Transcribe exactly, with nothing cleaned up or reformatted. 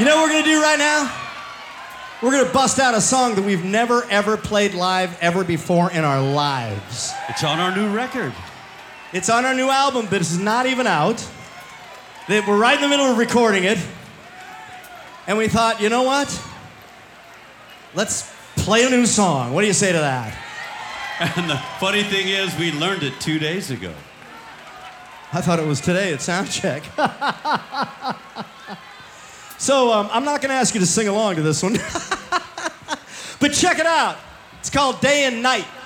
You know what we're gonna do right now? We're gonna bust out a song that we've never, ever played live ever before in our lives. It's on our new record. It's on our new album, but it's not even out. We're right in the middle of recording it. And we thought, you know what? Let's play a new song. What do you say to that? And the funny thing is, we learned it two days ago. I thought it was today at Soundcheck. So um, I'm not going to ask you to sing along to this one. But check it out. It's called Day and Night.